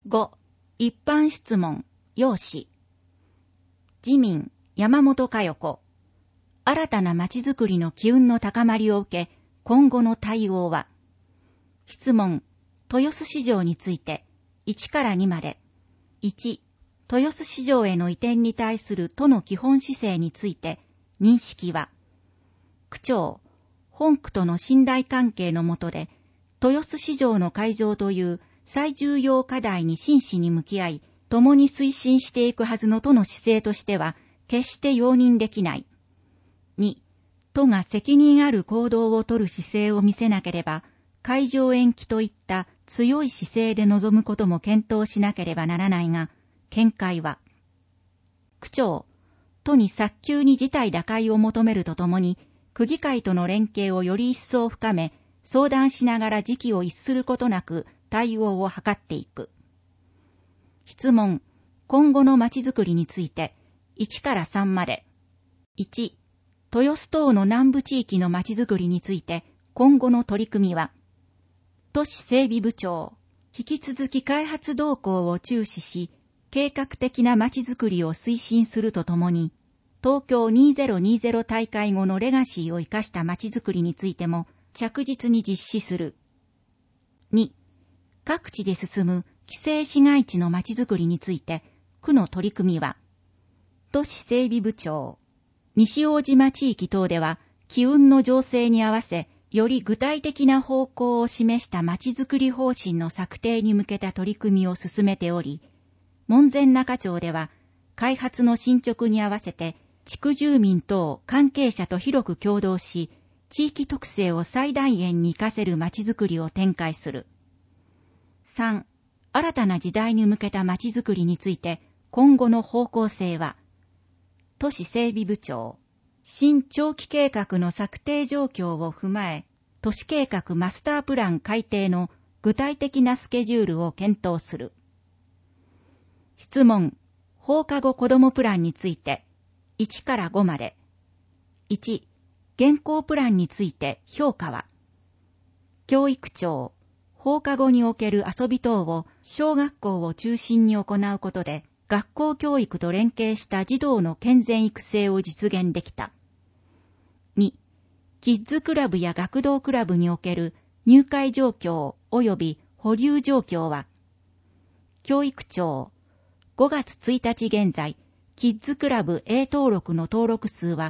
5、一般質問、要旨。自民、山本佳代子。新たな町づくりの機運の高まりを受け、今後の対応は。質問、豊洲市場について、1から2まで。1、豊洲市場への移転に対する都の基本姿勢について、認識は。区長、本区との信頼関係の下で、豊洲市場の開場という最重要課題に真摯に向き合い、共に推進していくはずの都の姿勢としては、決して容認できない。2、都が責任ある行動を取る姿勢を見せなければ、開場延期といった強い姿勢で臨むことも検討しなければならないが、見解は。区長、都に早急に事態打開を求めるとともに、区議会との連携をより一層深め、相談しながら時期を逸することなく対応を図っていく。質問、今後のまちづくりについて、1から3まで。1、豊洲等の南部地域のまちづくりについて、今後の取り組みは、都市整備部長、引き続き開発動向を注視し、計画的なまちづくりを推進するとともに、東京2020大会後のレガシーを生かしたまちづくりについても、着実に実施する。2、各地で進む規制市街地のまちづくりについて、区の取り組みは、都市整備部長、西大島地域等では、機運の情勢に合わせ、より具体的な方向を示したまちづくり方針の策定に向けた取り組みを進めており、門前仲町では、開発の進捗に合わせて、地区住民等関係者と広く協働し、地域特性を最大限に活かせるまちづくりを展開する。3、新たな時代に向けたまちづくりについて、今後の方向性は、都市整備部長、新長期計画の策定状況を踏まえ、都市計画マスタープラン改定の具体的なスケジュールを検討する。質問、放課後子どもプランについて、1から5まで。1、現行プランについて評価は、教育庁、放課後における遊び等を小学校を中心に行うことで、学校教育と連携した児童の健全育成を実現できた。2、キッズクラブや学童クラブにおける入会状況及び保留状況は、教育庁、5月1日現在、キッズクラブ A 登録の登録数は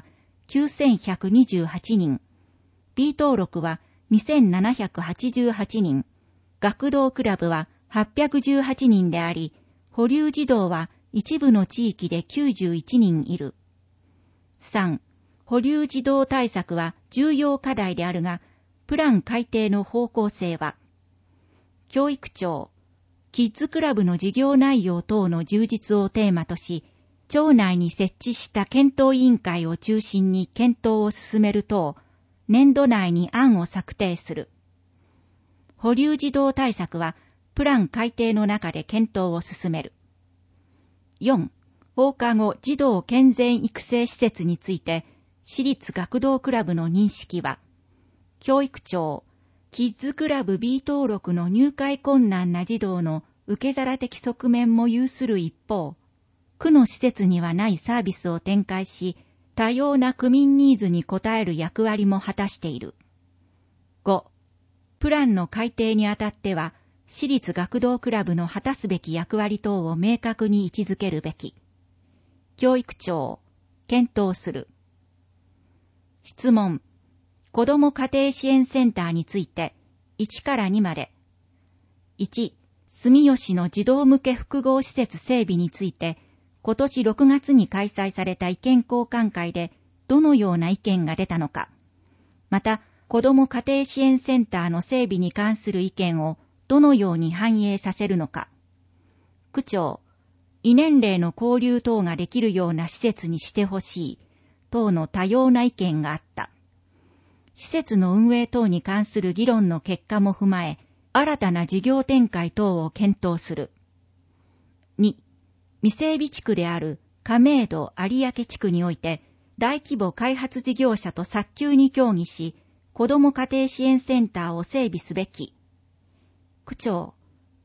9128人、B 登録は2788人、学童クラブは818人であり、保留児童は一部の地域で91人いる。3、保留児童対策は重要課題であるが、プラン改定の方向性は、教育庁、キッズクラブの事業内容等の充実をテーマとし、庁内に設置した検討委員会を中心に検討を進める等、年度内に案を策定する。保留児童対策は、プラン改定の中で検討を進める。4、放課後児童健全育成施設について、私立学童クラブの認識は、教育庁、キッズクラブ B 登録の入会困難な児童の受け皿的側面も有する一方、区の施設にはないサービスを展開し、多様な区民ニーズに応える役割も果たしている。5、プランの改定にあたっては、私立学童クラブの果たすべき役割等を明確に位置づけるべき。教育庁、検討する。質問、子ども家庭支援センターについて、1から2まで。1、住吉の児童向け複合施設整備について、今年6月に開催された意見交換会でどのような意見が出たのか。また、子ども家庭支援センターの整備に関する意見をどのように反映させるのか。区長、異年齢の交流等ができるような施設にしてほしい、等の多様な意見があった。施設の運営等に関する議論の結果も踏まえ、新たな事業展開等を検討する。2、未整備地区である亀戸有明地区において、大規模開発事業者と早急に協議し、子ども家庭支援センターを整備すべき。区長、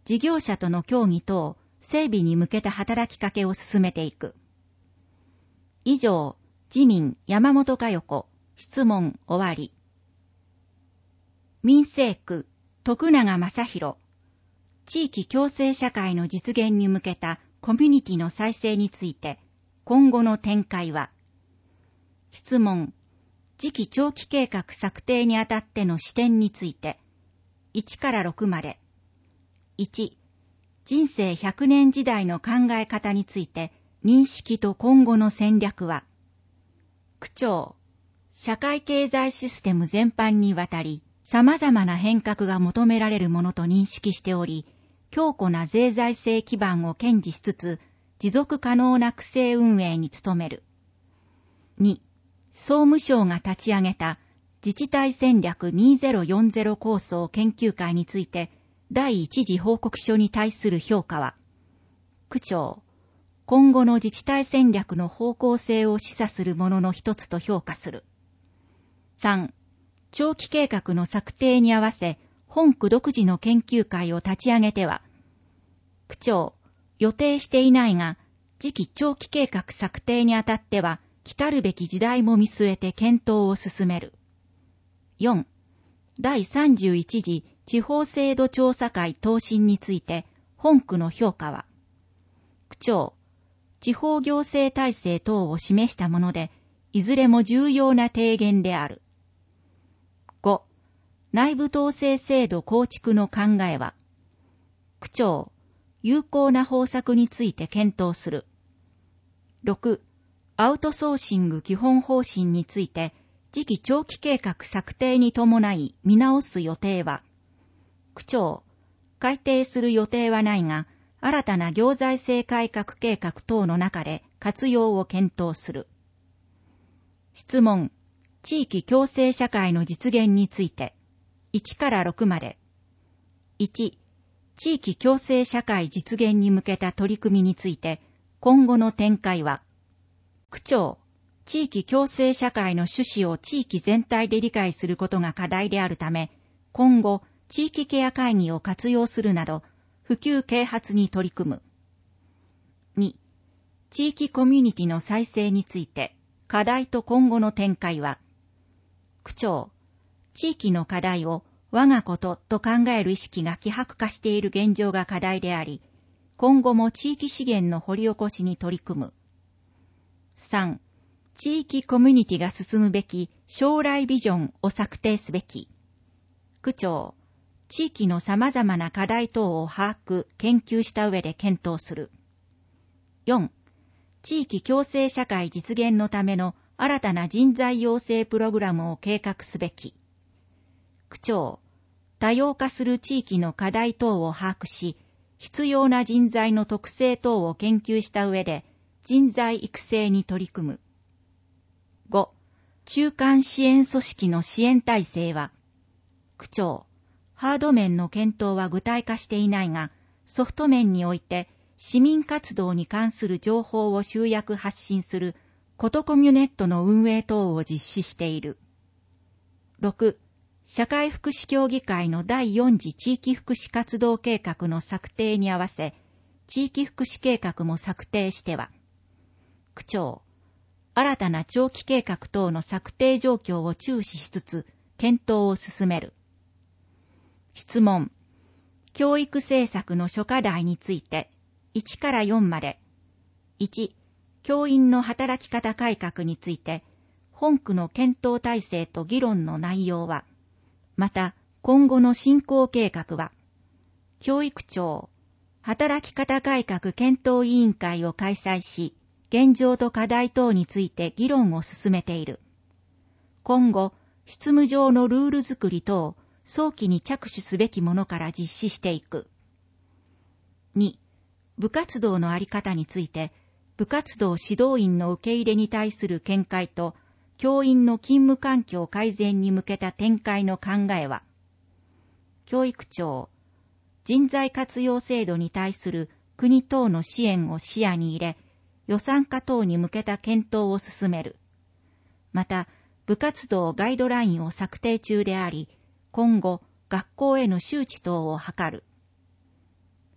事業者との協議等、整備に向けた働きかけを進めていく。以上、自民山本佳代子、質問終わり。民生区、徳永正弘、地域共生社会の実現に向けたコミュニティの再生について、今後の展開は。質問、次期長期計画策定にあたっての視点について、1から6まで。1、人生100年時代の考え方について、認識と今後の戦略は。区長、社会経済システム全般にわたり、様々な変革が求められるものと認識しており、強固な税財政基盤を堅持しつつ、持続可能な区政運営に努める。2、総務省が立ち上げた自治体戦略2040構想研究会について、第一次報告書に対する評価は、区長、今後の自治体戦略の方向性を示唆するものの一つと評価する。3、長期計画の策定に合わせ、本区独自の研究会を立ち上げては、区長、予定していないが、次期長期計画策定にあたっては、来るべき時代も見据えて検討を進める。4、第31次地方制度調査会答申について、本区の評価は、区長、地方行政体制等を示したもので、いずれも重要な提言である。5、内部統制制度構築の考えは、区長、有効な方策について検討する。6、アウトソーシング基本方針について、次期長期計画策定に伴い見直す予定は、区長、改定する予定はないが、新たな行財政改革計画等の中で活用を検討する。質問、地域共生社会の実現について、1から6まで。1、地域共生社会実現に向けた取り組みについて、今後の展開は、区長、地域共生社会の趣旨を地域全体で理解することが課題であるため、今後、地域ケア会議を活用するなど、普及啓発に取り組む。2、地域コミュニティの再生について、課題と今後の展開は、区長、地域の課題を我がことと考える意識が希薄化している現状が課題であり、今後も地域資源の掘り起こしに取り組む。3、地域コミュニティが進むべき将来ビジョンを策定すべき。区長、地域の様々な課題等を把握、研究した上で検討する。4、地域共生社会実現のための新たな人材養成プログラムを計画すべき。区長、多様化する地域の課題等を把握し、必要な人材の特性等を研究した上で、人材育成に取り組む。5、中間支援組織の支援体制は、区長、ハード面の検討は具体化していないが、ソフト面において市民活動に関する情報を集約発信することコミュネットの運営等を実施している。6、社会福祉協議会の第4次地域福祉活動計画の策定に合わせ、地域福祉計画も策定しては、区長、新たな長期計画等の策定状況を注視しつつ、検討を進める。質問、教育政策の諸課題について、1から4まで。1、教員の働き方改革について、本区の検討体制と議論の内容は、また今後の進行計画は、教育庁、働き方改革検討委員会を開催し、現状と課題等について議論を進めている。今後、執務上のルール作り等、早期に着手すべきものから実施していく。2、部活動のあり方について、部活動指導員の受け入れに対する見解と、教員の勤務環境改善に向けた展開の考えは、教育庁、人材活用制度に対する国等の支援を視野に入れ、予算化等に向けた検討を進める。また、部活動ガイドラインを策定中であり、今後、学校への周知等を図る。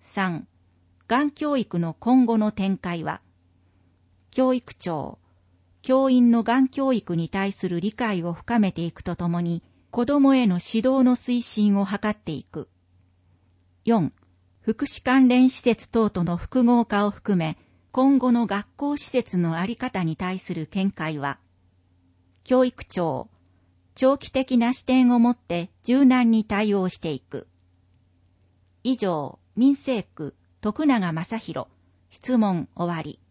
3、がん教育の今後の展開は、教育長、教員のがん教育に対する理解を深めていくとともに、子どもへの指導の推進を図っていく。4、福祉関連施設等との複合化を含め、今後の学校施設の在り方に対する見解は、教育長、長期的な視点をもって柔軟に対応していく。以上、民政区徳永正弘、質問終わり。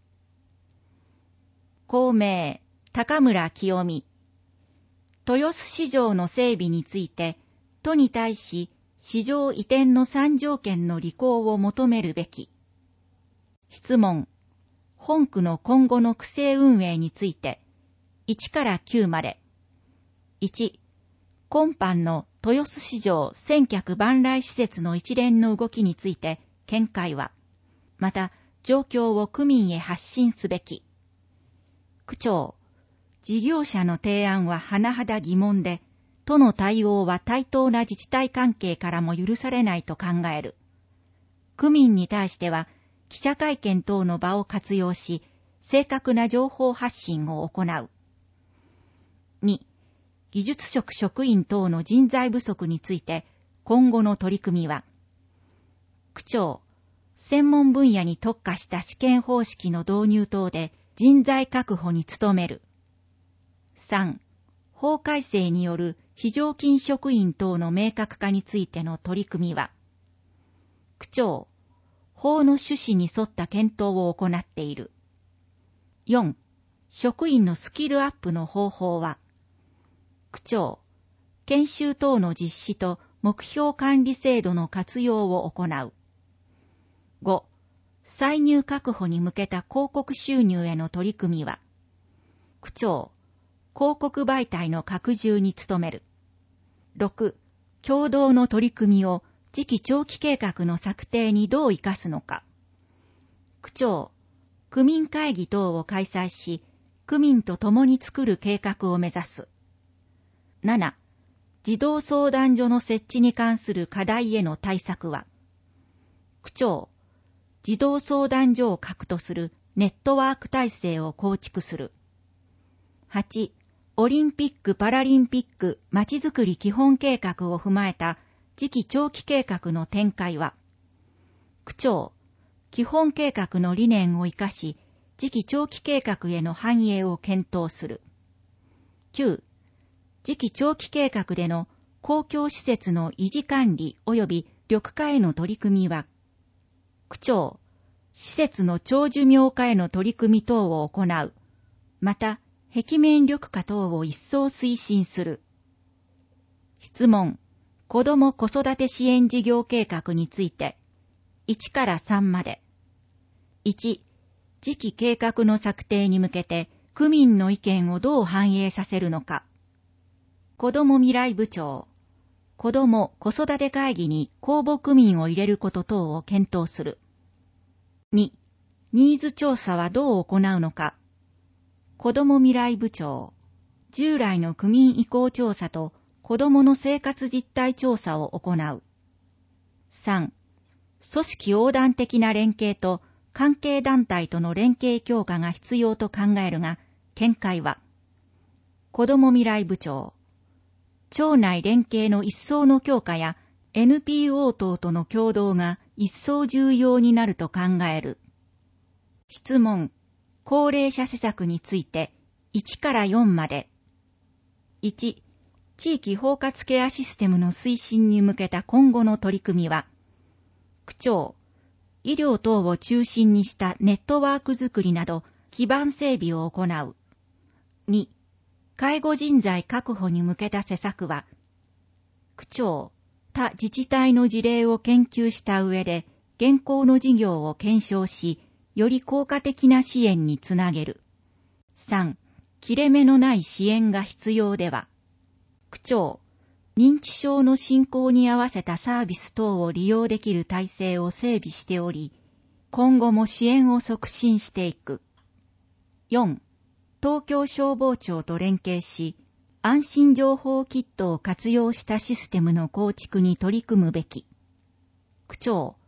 公明、高村清美。豊洲市場の整備について、都に対し、市場移転の3条件の履行を求めるべき。質問。本区の今後の区政運営について、1から9まで。1、今般の豊洲市場千客万来施設の一連の動きについて見解は、また状況を区民へ発信すべき。区長、事業者の提案は甚だ疑問で、都の対応は対等な自治体関係からも許されないと考える。区民に対しては、記者会見等の場を活用し、正確な情報発信を行う。2、技術職職員等の人材不足について、今後の取り組みは、区長、専門分野に特化した試験方式の導入等で人材確保に努める。3、法改正による非常勤職員等の明確化についての取り組みは、区長、法の趣旨に沿った検討を行っている。4、職員のスキルアップの方法は、区長、研修等の実施と目標管理制度の活用を行う。5、歳入確保に向けた広告収入への取り組みは、区長、広告媒体の拡充に努める。6、共同の取り組みを次期長期計画の策定にどう生かすのか。区長、区民会議等を開催し、区民と共に作る計画を目指す。7、児童相談所の設置に関する課題への対策は、区長、児童相談所を核とするネットワーク体制を構築する。8、オリンピック・パラリンピックまちづくり基本計画を踏まえた次期長期計画の展開は、区長、基本計画の理念を生かし、次期長期計画への反映を検討する。9、次期長期計画での公共施設の維持管理及び緑化への取り組みは、区長、施設の長寿命化への取り組み等を行う。また、壁面緑化等を一層推進する。質問、子ども子育て支援事業計画について、1から3まで。1、次期計画の策定に向けて、区民の意見をどう反映させるのか。子ども未来部長、子ども子育て会議に公募区民を入れること等を検討する。2、ニーズ調査はどう行うのか。子ども未来部長、従来の区民意向調査と子どもの生活実態調査を行う。3、組織横断的な連携と関係団体との連携強化が必要と考えるが、見解は、子ども未来部長、町内連携の一層の強化や NPO 等との協働が一層重要になると考える。質問、高齢者施策について1から4まで。1、地域包括ケアシステムの推進に向けた今後の取り組みは、区長、医療等を中心にしたネットワークづくりなど基盤整備を行う。2、介護人材確保に向けた施策は、区長、他自治体の事例を研究した上で、現行の事業を検証し、より効果的な支援につなげる。3、切れ目のない支援が必要では、区長、認知症の進行に合わせたサービス等を利用できる体制を整備しており、今後も支援を促進していく。4、東京消防庁と連携し、安心情報キットを活用したシステムの構築に取り組むべき。区長、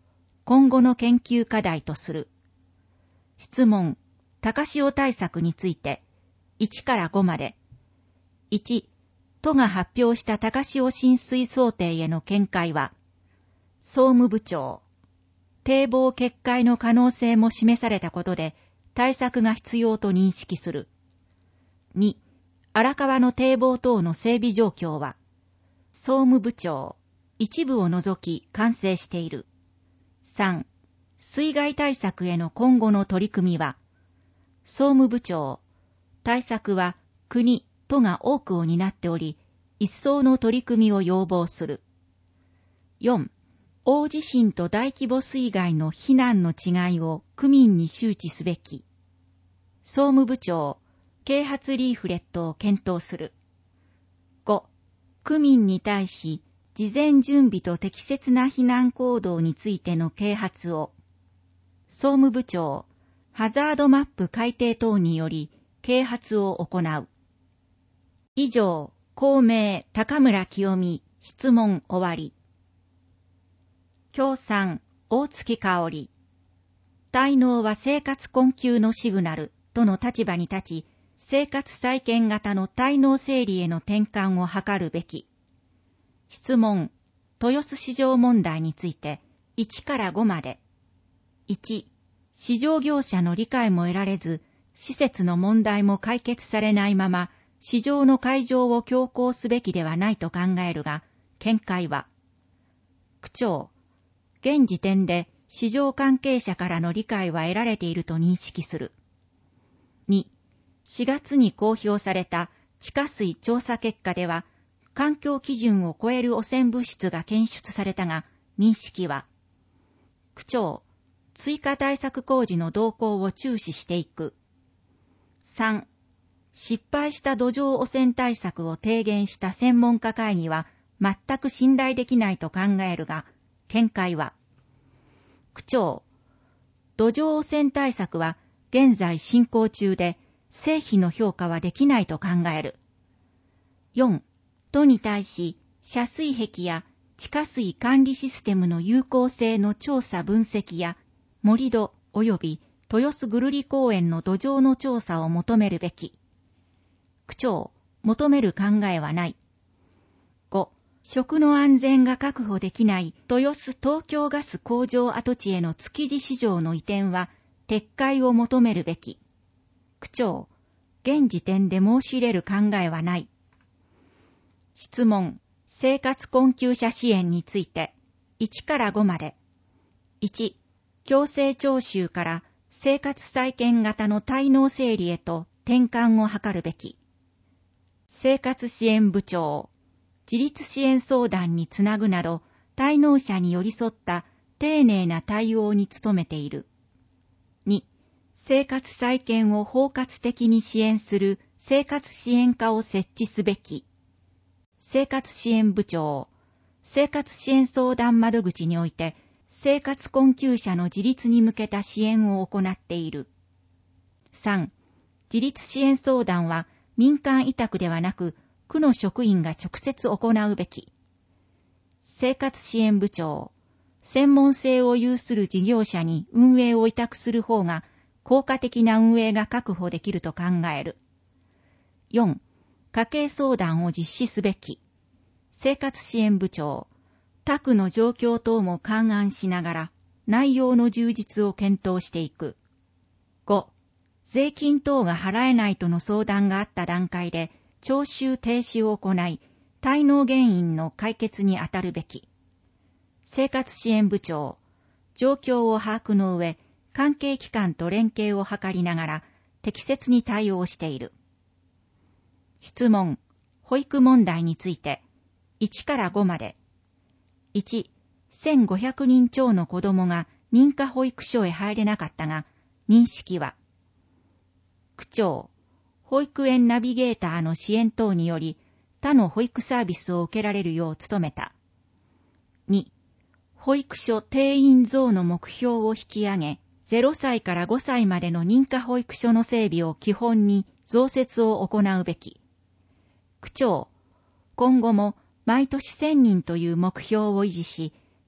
今後の研究課題とする。質問、高潮対策について、1から5まで。1、都が発表した高潮浸水想定への見解は、総務部長、堤防決壊の可能性も示されたことで、対策が必要と認識する。2、荒川の堤防等の整備状況は、総務部長、一部を除き完成している。3、水害対策への今後の取り組みは、総務部長、対策は国、都が多くを担っており、一層の取り組みを要望する。4、大地震と大規模水害の避難の違いを区民に周知すべき。総務部長、啓発リーフレットを検討する。5、区民に対し、事前準備と適切な避難行動についての啓発を。総務部長、ハザードマップ改定等により、啓発を行う。以上、公明高村清美、質問終わり。協賛、大月香織。滞納は生活困窮のシグナルとの立場に立ち、生活再建型の滞納整理への転換を図るべき。質問、豊洲市場問題について、1から5まで。1、市場業者の理解も得られず、施設の問題も解決されないまま、市場の開場を強行すべきではないと考えるが、見解は、区長、現時点で市場関係者からの理解は得られていると認識する。2、4月に公表された地下水調査結果では、環境基準を超える汚染物質が検出されたが、認識は、区長、追加対策工事の動向を注視していく。3、失敗した土壌汚染対策を提言した専門家会議は全く信頼できないと考えるが、見解は、区長、土壌汚染対策は現在進行中で、成否の評価はできないと考える。4、都に対し、遮水壁や地下水管理システムの有効性の調査分析や、盛り土及び豊洲ぐるり公園の土壌の調査を求めるべき。区長、求める考えはない。5、食の安全が確保できない豊洲東京ガス工場跡地への築地市場の移転は撤回を求めるべき。区長、現時点で申し入れる考えはない。質問、生活困窮者支援について、1から5まで。1、強制徴収から生活再建型の滞納整理へと転換を図るべき。生活支援部長、自立支援相談につなぐなど、滞納者に寄り添った丁寧な対応に努めている。2、生活再建を包括的に支援する生活支援課を設置すべき。生活支援部長、生活支援相談窓口において、生活困窮者の自立に向けた支援を行っている。3、自立支援相談は民間委託ではなく、区の職員が直接行うべき。生活支援部長、専門性を有する事業者に運営を委託する方が効果的な運営が確保できると考える。4、家計相談を実施すべき。生活支援部長、他区の状況等も勘案しながら内容の充実を検討していく。5、税金等が払えないとの相談があった段階で徴収停止を行い、滞納原因の解決に当たるべき。生活支援部長、状況を把握の上、関係機関と連携を図りながら適切に対応している。質問、保育問題について、1から5まで。1、1500人超の子供が認可保育所へ入れなかったが、認識は、区長、保育園ナビゲーターの支援等により、他の保育サービスを受けられるよう努めた。2、保育所定員増の目標を引き上げ、0歳から5歳までの認可保育所の整備を基本に増設を行うべき。区長、今後も毎年1000人という目標を維持し、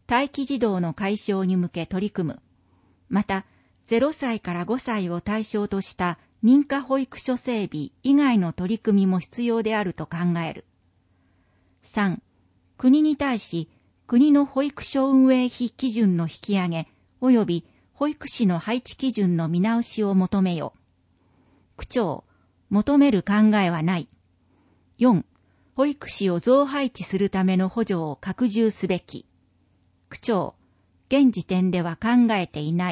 待機児童の解消に向け取り組む。また、0歳から5歳を対象とした認可保育所整備以外の取り組みも必要であると考える。3、国に対し、国の保育所運営費基準の引き上げ、及び保育士の配置基準の見直しを求めよ。区長、求める考えはない。4、保育士を増配置するための補助を拡充すべき。区長、現時点では考えていない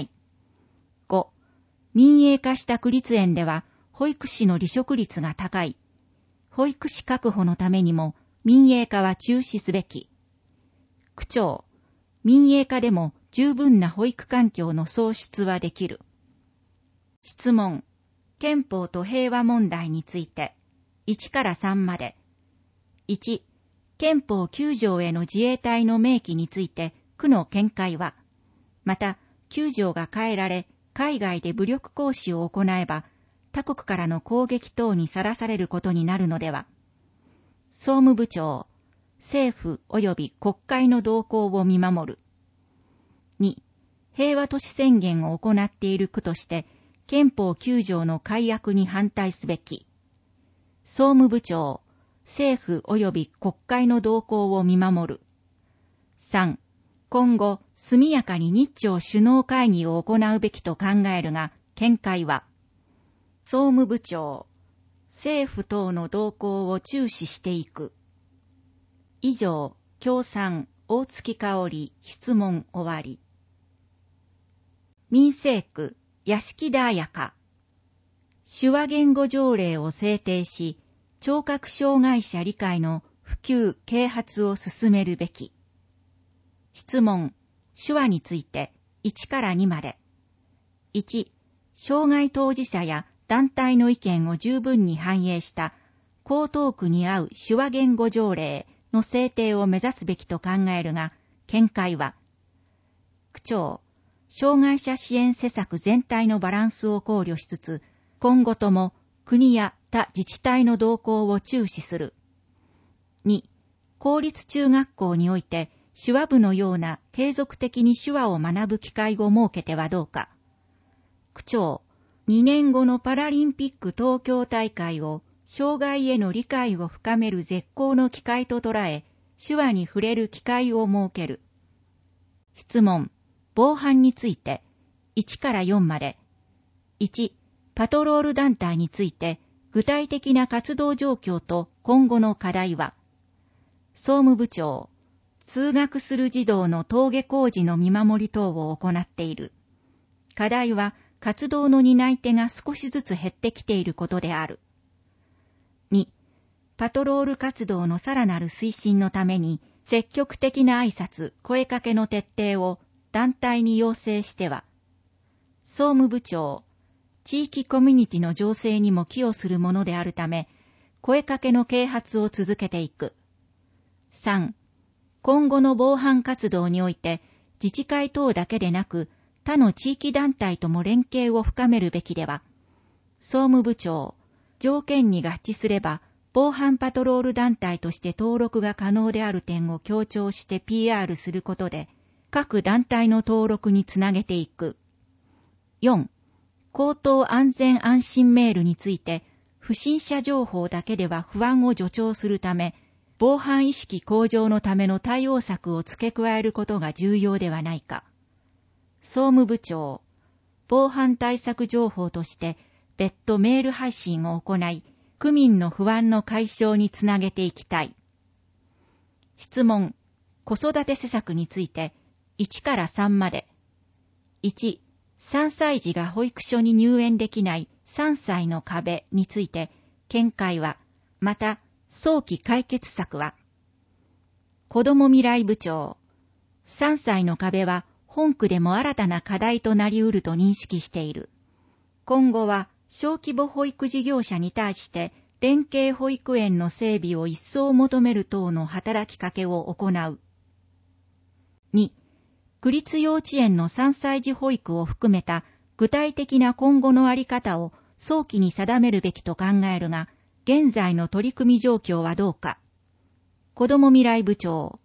。5、民営化した区立園では保育士の離職率が高い。保育士確保のためにも民営化は中止すべき。区長、民営化でも十分な保育環境の創出はできる。質問、憲法と平和問題について、1から3まで。1、憲法9条への自衛隊の明記について、区の見解は、また、9条が変えられ、海外で武力行使を行えば、他国からの攻撃等にさらされることになるのでは。総務部長、政府及び国会の動向を見守る。2、平和都市宣言を行っている区として、憲法9条の改悪に反対すべき。総務部長、政府及び国会の動向を見守る。3、今後、速やかに日朝首脳会議を行うべきと考えるが、見解は、総務部長、政府等の動向を注視していく。以上、協賛、大月香織、質問終わり。民生区、屋敷田彩香。手話言語条例を制定し、聴覚障害者理解の普及・啓発を進めるべき。質問、手話について1から2まで。1、障害当事者や団体の意見を十分に反映した江東区に合う手話言語条例の制定を目指すべきと考えるが、見解は、区長、障害者支援施策全体のバランスを考慮しつつ、今後とも国や他自治体の動向を注視する。2、公立中学校において手話部のような継続的に手話を学ぶ機会を設けてはどうか。区長、2年後のパラリンピック東京大会を障害への理解を深める絶好の機会と捉え、手話に触れる機会を設ける。質問、防犯について1から4まで。1、パトロール団体について具体的な活動状況と今後の課題は。総務部長、通学する児童の登下校時の見守り等を行っている。課題は活動の担い手が少しずつ減ってきていることである。2、パトロール活動のさらなる推進のために積極的な挨拶、声かけの徹底を団体に要請しては。総務部長、地域コミュニティの情勢にも寄与するものであるため、声かけの啓発を続けていく。3、今後の防犯活動において、自治会等だけでなく、他の地域団体とも連携を深めるべきでは。総務部長、条件に合致すれば、防犯パトロール団体として登録が可能である点を強調して PR することで、各団体の登録につなげていく。4、口頭安全安心メールについて、不審者情報だけでは不安を助長するため、防犯意識向上のための対応策を付け加えることが重要ではないか。総務部長、防犯対策情報として別途メール配信を行い、区民の不安の解消につなげていきたい。質問、子育て施策について1から3まで。1、3歳児が保育所に入園できない3歳の壁について見解は、また早期解決策は。子ども未来部長、3歳の壁は本区でも新たな課題となり得ると認識している。今後は小規模保育事業者に対して連携保育園の整備を一層求める等の働きかけを行う。2、区立幼稚園の3歳児保育を含めた具体的な今後のあり方を早期に定めるべきと考えるが、現在の取り組み状況はどうか。子ども未来部長、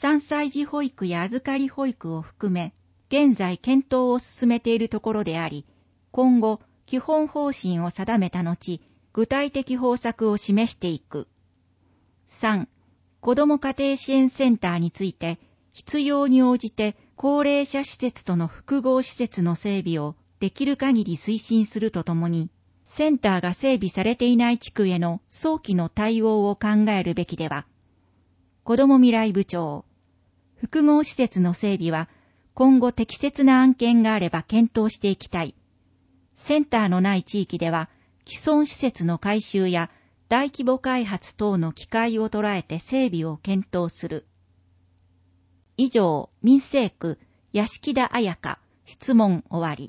3歳児保育や預かり保育を含め、現在検討を進めているところであり、今後、基本方針を定めた後、具体的方策を示していく。3. 子ども家庭支援センターについて、必要に応じて高齢者施設との複合施設の整備をできる限り推進するとともに、センターが整備されていない地区への早期の対応を考えるべきでは、子ども未来部長、複合施設の整備は今後適切な案件があれば検討していきたい。センターのない地域では、既存施設の改修や大規模開発等の機会を捉えて整備を検討する。以上、民政区、屋敷田彩香、質問終わり。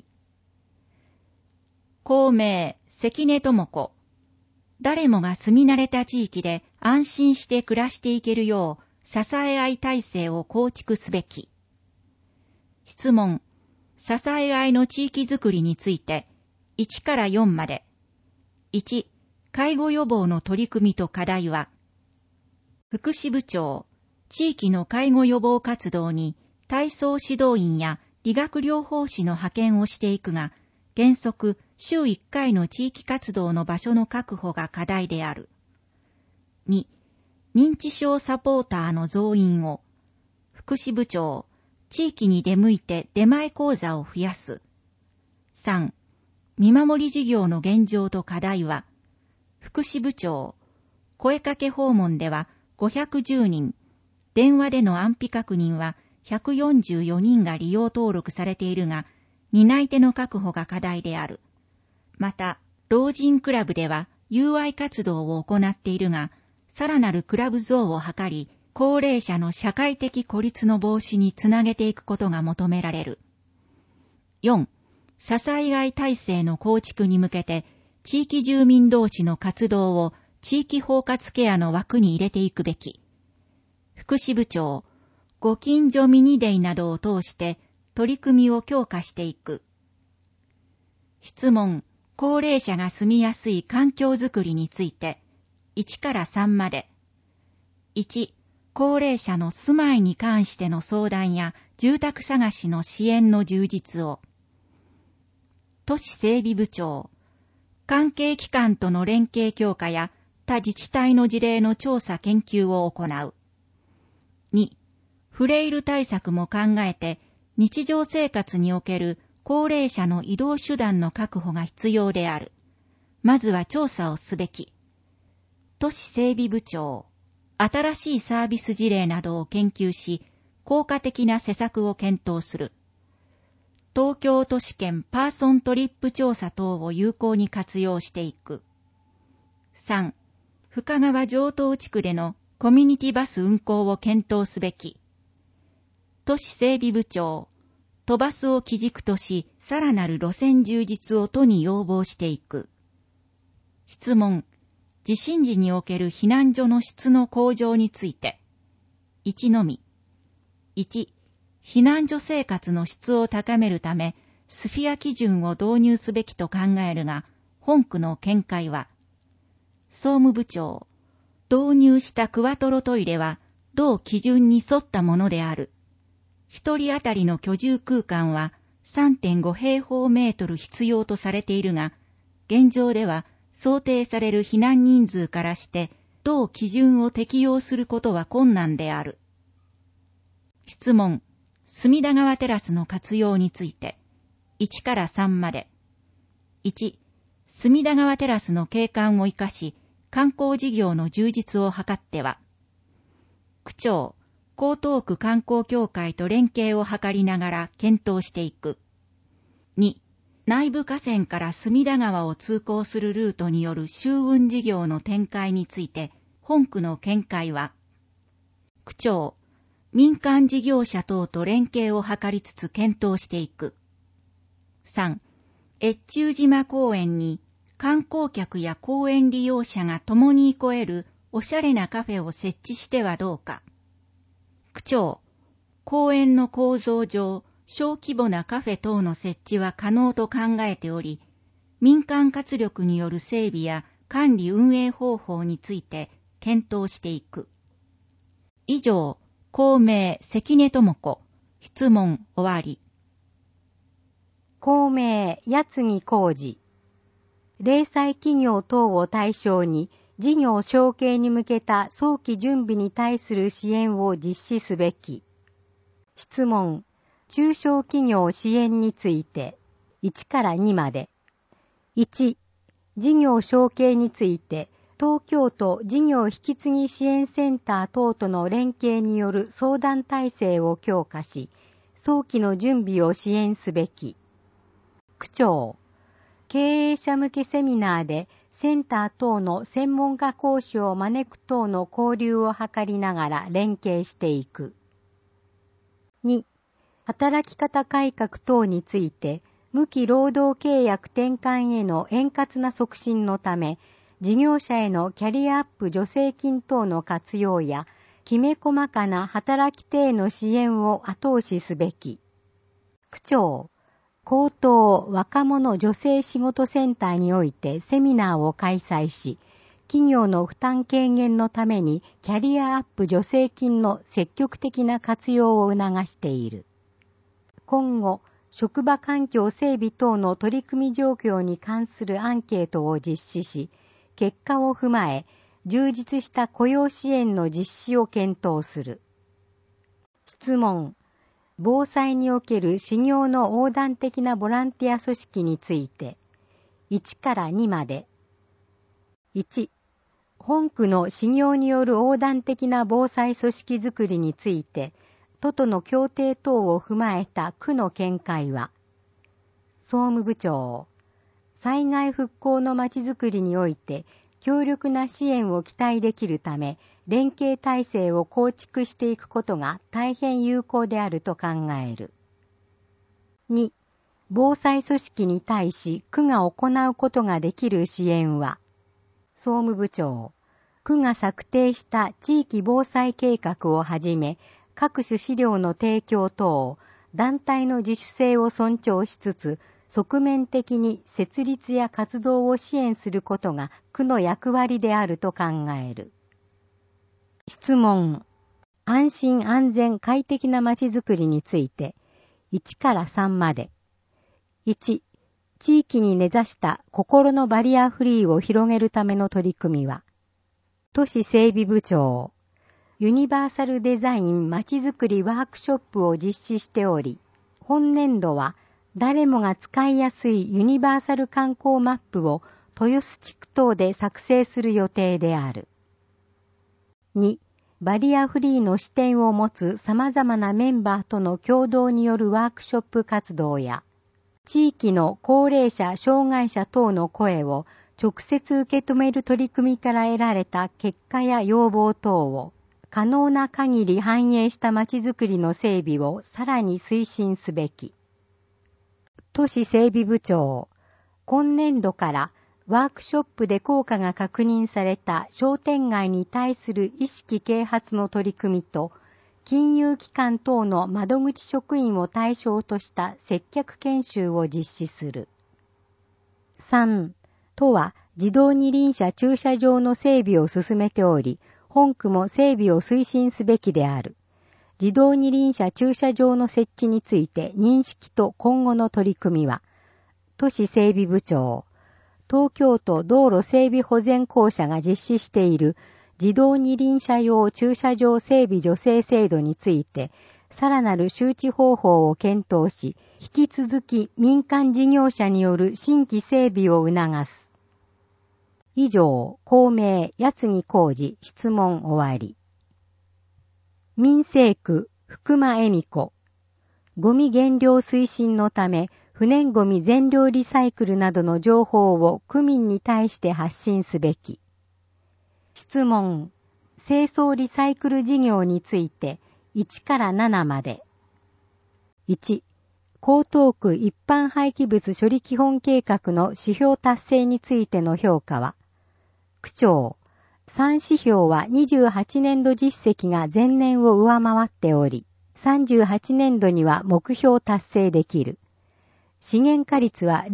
公明、関根智子。誰もが住み慣れた地域で安心して暮らしていけるよう、支え合い体制を構築すべき。質問、支え合いの地域づくりについて、1から4まで。1、介護予防の取り組みと課題は、福祉部長、地域の介護予防活動に体操指導員や理学療法士の派遣をしていくが、原則週1回の地域活動の場所の確保が課題である。2、認知症サポーターの増員を、福祉部長、地域に出向いて出前講座を増やす。3、見守り事業の現状と課題は、福祉部長、声かけ訪問では510人、電話での安否確認は144人が利用登録されているが、担い手の確保が課題である。また、老人クラブでは友愛活動を行っているが、さらなるクラブ増を図り、高齢者の社会的孤立の防止につなげていくことが求められる。4. 支え合い体制の構築に向けて、地域住民同士の活動を地域包括ケアの枠に入れていくべき。福祉部長、ご近所ミニデイなどを通して取り組みを強化していく。質問、高齢者が住みやすい環境づくりについて、1から3まで。1、高齢者の住まいに関しての相談や住宅探しの支援の充実を。都市整備部長、関係機関との連携強化や他自治体の事例の調査研究を行う。2、フレイル対策も考えて日常生活における高齢者の移動手段の確保が必要である。まずは調査をすべき。都市整備部長、新しいサービス事例などを研究し、効果的な施策を検討する。東京都市圏パーソントリップ調査等を有効に活用していく。3. 深川城東地区でのコミュニティバス運行を検討すべき。都市整備部長、都バスを基軸とし、さらなる路線充実を都に要望していく。質問、地震時における避難所の質の向上について。1のみ。1、避難所生活の質を高めるため、スフィア基準を導入すべきと考えるが、本区の見解は、総務部長、導入したクワトロトイレは、同基準に沿ったものである。一人当たりの居住空間は 3.5 平方メートル必要とされているが、現状では想定される避難人数からして、同基準を適用することは困難である。質問、隅田川テラスの活用について、1から3まで。1、隅田川テラスの景観を生かし、観光事業の充実を図っては、区長、江東区観光協会と連携を図りながら検討していく。2、内部河川から隅田川を通行するルートによる周運事業の展開について、本区の見解は、区長、民間事業者等と連携を図りつつ検討していく。3、越中島公園に観光客や公園利用者が共に憩えるおしゃれなカフェを設置してはどうか。区長、公園の構造上、小規模なカフェ等の設置は可能と考えており、民間活力による整備や管理運営方法について検討していく。以上、 公明関根智子、質問終わり。 公明八木浩二。零細企業等を対象に事業承継に向けた早期準備に対する支援を実施すべき。質問。中小企業支援について1から2まで。1、事業承継について東京都事業引き継ぎ支援センター等との連携による相談体制を強化し、早期の準備を支援すべき。区長。経営者向けセミナーでセンター等の専門家講師を招く等の交流を図りながら連携していく。2、働き方改革等について、無期労働契約転換への円滑な促進のため、事業者へのキャリアアップ助成金等の活用や、きめ細かな働き手への支援を後押しすべき。区長。高等若者女性仕事センターにおいてセミナーを開催し、企業の負担軽減のためにキャリアアップ助成金の積極的な活用を促している。今後、職場環境整備等の取り組み状況に関するアンケートを実施し、結果を踏まえ、充実した雇用支援の実施を検討する。質問。防災における始業の横断的なボランティア組織について、1から2まで。1、本区の始業による横断的な防災組織づくりについて、都との協定等を踏まえた区の見解は、総務部長。災害復興のまちづくりにおいて、強力な支援を期待できるため、連携体制を構築していくことが大変有効であると考える。2、防災組織に対し区が行うことができる支援は、総務部長。区が策定した地域防災計画をはじめ、各種資料の提供等、団体の自主性を尊重しつつ、側面的に設立や活動を支援することが区の役割であると考える。質問。安心安全快適なまちづくりについて1から3まで。1、地域に根ざした心のバリアフリーを広げるための取り組みは、都市整備部長。ユニバーサルデザインまちづくりワークショップを実施しており、本年度は誰もが使いやすいユニバーサル観光マップを豊洲地区等で作成する予定である。2、バリアフリーの視点を持つ様々なメンバーとの共同によるワークショップ活動や、地域の高齢者、障害者等の声を直接受け止める取り組みから得られた結果や要望等を可能な限り反映したまちづくりの整備をさらに推進すべき。都市整備部長。今年度からワークショップで効果が確認された商店街に対する意識啓発の取り組みと、金融機関等の窓口職員を対象とした接客研修を実施する。3、都は自動二輪車駐車場の整備を進めており、本区も整備を推進すべきである。自動二輪車駐車場の設置について認識と今後の取り組みは、都市整備部長。東京都道路整備保全公社が実施している自動二輪車用駐車場整備助成制度について、さらなる周知方法を検討し、引き続き民間事業者による新規整備を促す。以上、公明八木浩二質問終わり。民生区福間恵美子。ゴミ減量推進のため、不燃ゴミ全量リサイクルなどの情報を区民に対して発信すべき。質問。清掃リサイクル事業について1から7まで。1、江東区一般廃棄物処理基本計画の指標達成についての評価は、区長。3指標は28年度実績が前年を上回っており、38年度には目標達成できる。資源化率は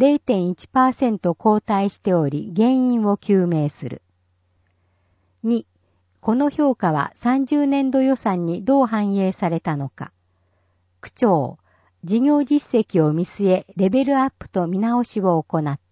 0.1% 後退しており、原因を究明する。2、 この評価は30年度予算にどう反映されたのか。区長、事業実績を見据えレベルアップと見直しを行った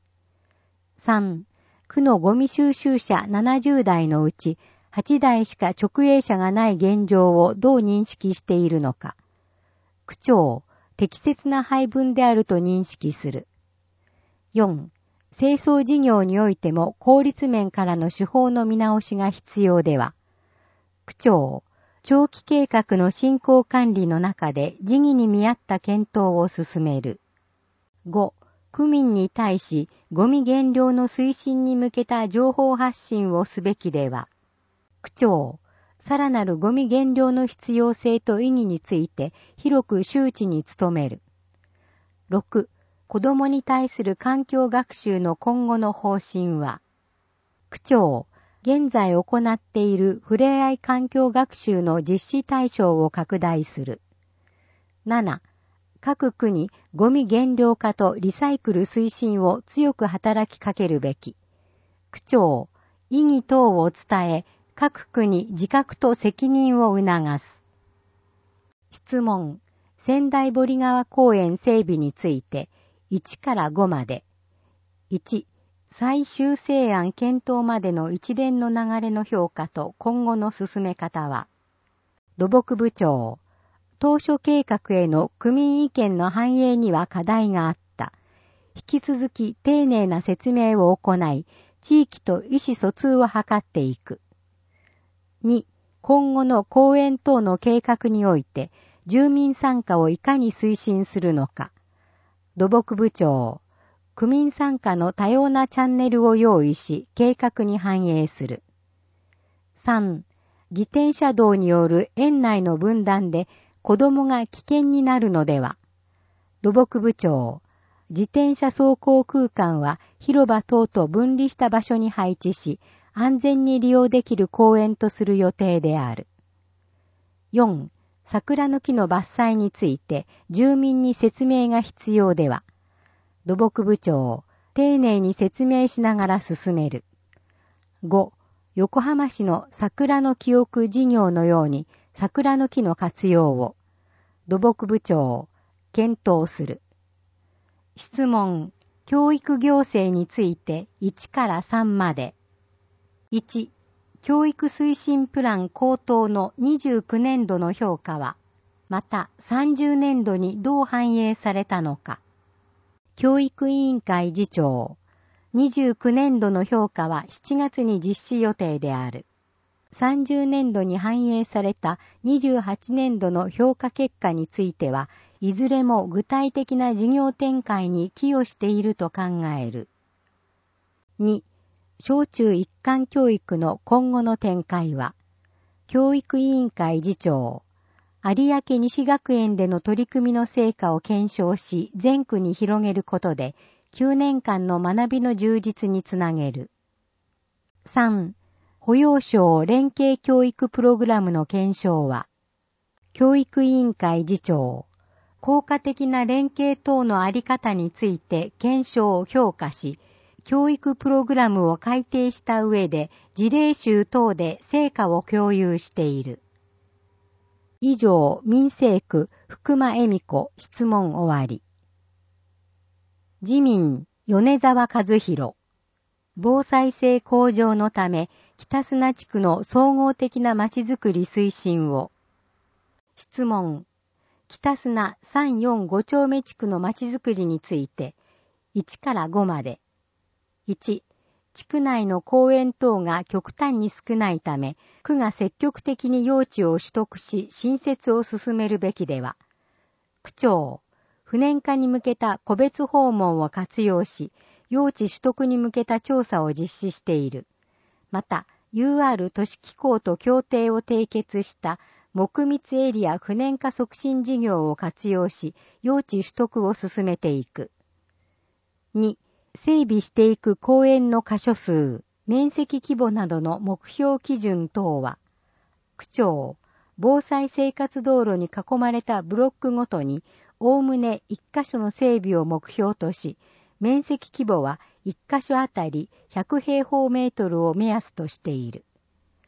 。3、区のゴミ収集車70台のうち8台しか直営車がない現状をどう認識しているのか。区長、適切な配分であると認識する。4、清掃事業においても効率面からの手法の見直しが必要では。区長、長期計画の進行管理の中で時宜に見合った検討を進める。5、区民に対しゴミ減量の推進に向けた情報発信をすべきでは。区長、さらなるゴミ減量の必要性と意義について広く周知に努める。6、子どもに対する環境学習の今後の方針は、区長、現在行っているふれあい環境学習の実施対象を拡大する。7、各区にゴミ減量化とリサイクル推進を強く働きかけるべき。区長、意義等を伝え、各区に自覚と責任を促す。質問、仙台堀川公園整備について、1から5まで。1、再修正案検討までの一連の流れの評価と今後の進め方は、土木部長、当初計画への区民意見の反映には課題があった。引き続き丁寧な説明を行い、地域と意思疎通を図っていく。2、今後の公園等の計画において、住民参加をいかに推進するのか。土木部長、区民参加の多様なチャンネルを用意し、計画に反映する。3、自転車道による園内の分断で子どもが危険になるのでは。土木部長、自転車走行空間は広場等と分離した場所に配置し、安全に利用できる公園とする予定である。4、桜の木の伐採について住民に説明が必要では。土木部長、丁寧に説明しながら進める。5、横浜市の桜の記憶事業のように桜の木の活用を。土木部長、検討する。質問、教育行政について1から3まで。1、教育推進プラン高等の29年度の評価は、また30年度にどう反映されたのか。教育委員会次長、29年度の評価は7月に実施予定である。30年度に反映された28年度の評価結果については、いずれも具体的な事業展開に寄与していると考える。2、小中一貫教育の今後の展開は、教育委員会次長、有明西学園での取り組みの成果を検証し、全区に広げることで、9年間の学びの充実につなげる。3、保養省連携教育プログラムの検証は、教育委員会次長、効果的な連携等のあり方について検証を評価し、教育プログラムを改定した上で事例集等で成果を共有している。以上、民政区福間恵美子質問終わり。自民米沢和弘。防災性向上のため北砂地区の総合的なまちづくり推進を。質問。北砂3、4、5丁目地区のまちづくりについて1から5まで。1、地区内の公園等が極端に少ないため、区が積極的に用地を取得し、新設を進めるべきでは。区長、不燃化に向けた個別訪問を活用し、用地取得に向けた調査を実施している。また、UR 都市機構と協定を締結した木密エリア不燃化促進事業を活用し、用地取得を進めていく。2、整備していく公園の箇所数、面積規模などの目標基準等は、区長、防災生活道路に囲まれたブロックごとに、おおむね1箇所の整備を目標とし、面積規模は1箇所あたり100平方メートルを目安としている。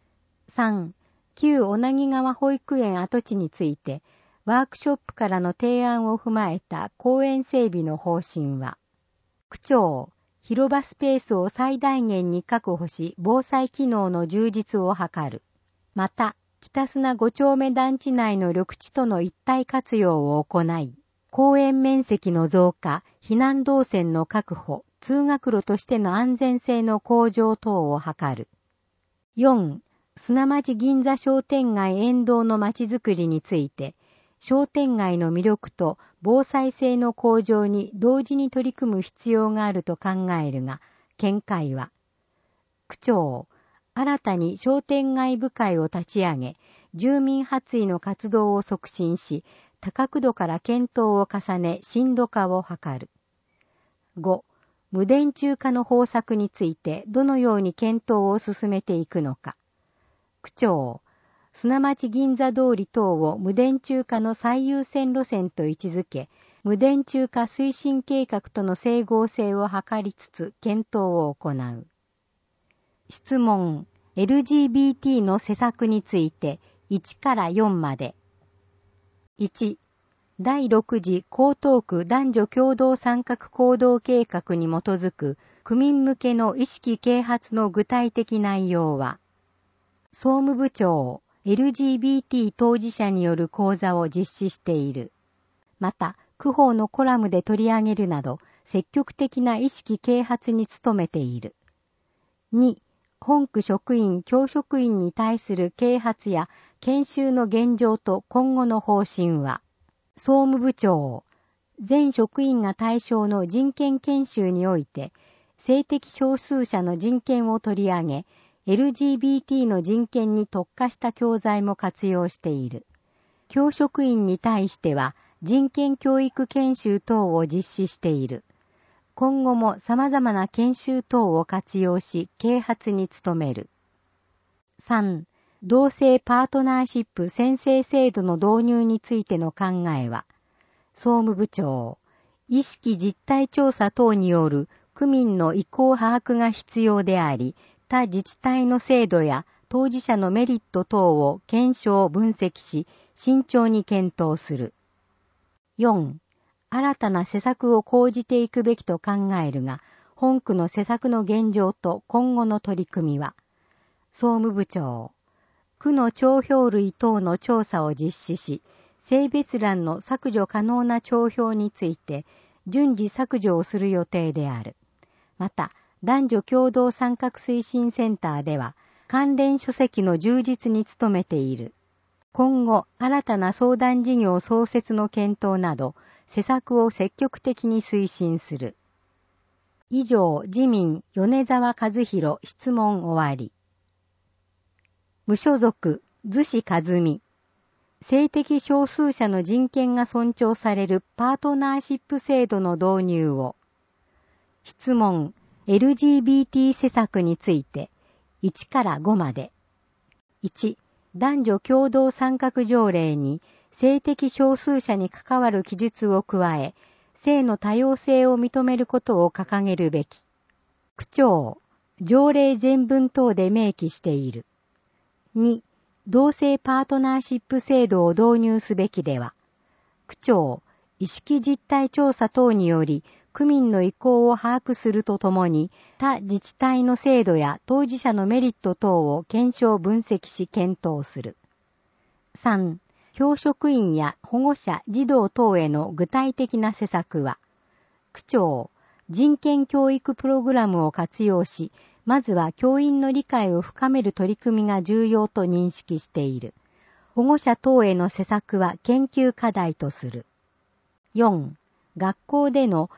3、旧小名木川保育園跡地について、ワークショップからの提案を踏まえた公園整備の方針は、区長、広場スペースを最大限に確保し、防災機能の充実を図る。また、北砂5丁目団地内の緑地との一体活用を行い、公園面積の増加、避難動線の確保、通学路としての安全性の向上等を図る。4、砂町銀座商店街沿道の街づくりについて、商店街の魅力と防災性の向上に同時に取り組む必要があると考えるが、見解は、区長、新たに商店街部会を立ち上げ、住民発意の活動を促進し、多角度から検討を重ね、深度化を図る。5、無電柱化の方策についてどのように検討を進めていくのか。区長、砂町銀座通り等を無電柱化の最優先路線と位置づけ、無電柱化推進計画との整合性を図りつつ検討を行う。質問、LGBT の施策について1から4まで。1、第6次江東区男女共同参画行動計画に基づく区民向けの意識啓発の具体的内容は、総務部長、LGBT 当事者による講座を実施している。また、区法のコラムで取り上げるなど、積極的な意識啓発に努めている。2、本区職員・教職員に対する啓発や研修の現状と今後の方針は、総務部長、全職員が対象の人権研修において、性的少数者の人権を取り上げ、LGBT の人権に特化した教材も活用している。教職員に対しては人権教育研修等を実施している。今後も様々な研修等を活用し、啓発に努める。3、同性パートナーシップ宣誓制度の導入についての考えは、総務部長、意識実態調査等による区民の意向把握が必要であり、他自治体の制度や当事者のメリット等を検証・分析し、慎重に検討する。4、新たな施策を講じていくべきと考えるが、本区の施策の現状と今後の取り組みは、総務部長、区の帳票類等の調査を実施し、性別欄の削除可能な帳票について順次削除をする予定である。また、男女共同参画推進センターでは関連書籍の充実に努めている。今後、新たな相談事業創設の検討など、施策を積極的に推進する。以上、自民、米沢和弘質問終わり。無所属、逗子和美。性的少数者の人権が尊重されるパートナーシップ制度の導入を。質問、LGBT 施策について1から5まで。1、男女共同参画条例に性的少数者に関わる記述を加え、性の多様性を認めることを掲げるべき。区長、条例全文等で明記している。2、同性パートナーシップ制度を導入すべきでは、区長、意識実態調査等により、区民の意向を把握するとともに、他自治体の制度や当事者のメリット等を検証分析し検討する。3、教職員や保護者、児童等への具体的な施策は、区長、人権教育プログラムを活用し、まずは教員の理解を深める取り組みが重要と認識している。保護者等への施策は研究課題とする。4、学校での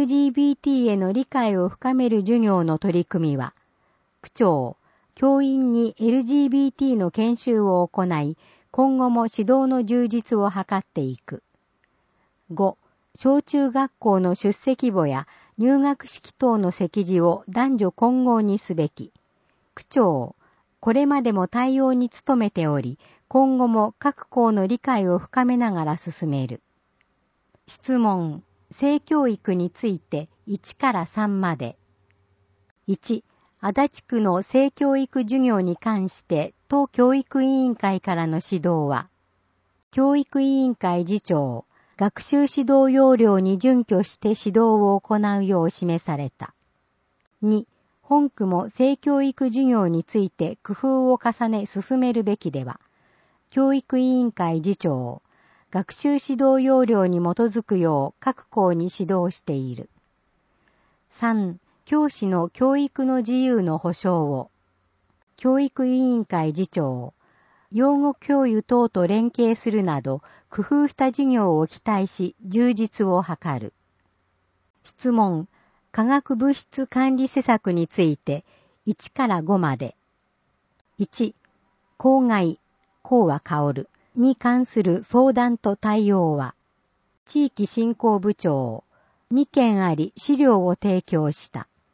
LGBT への理解を深める授業の取り組みは、区長、教員に LGBT の研修を行い、今後も指導の充実を図っていく。5、小中学校の出席簿や入学式等の席次を男女混合にすべき。区長、これまでも対応に努めており、今後も各校の理解を深めながら進める。質問、性教育について1から3まで。1、 足立区の性教育授業に関して当教育委員会からの指導は、教育委員会次長、学習指導要領に準拠して指導を行うよう示された。2、本区も性教育授業について工夫を重ね進めるべきでは、教育委員会次長、学習指導要領に基づくよう各校に指導している。3、教師の教育の自由の保障を、教育委員会次長、養護教諭等と連携するなど工夫した授業を期待し充実を図る。質問、化学物質管理施策について1から5まで。1、校外、校は薫に関する相談と対応は、地域振興部長、2件あり資料を提供した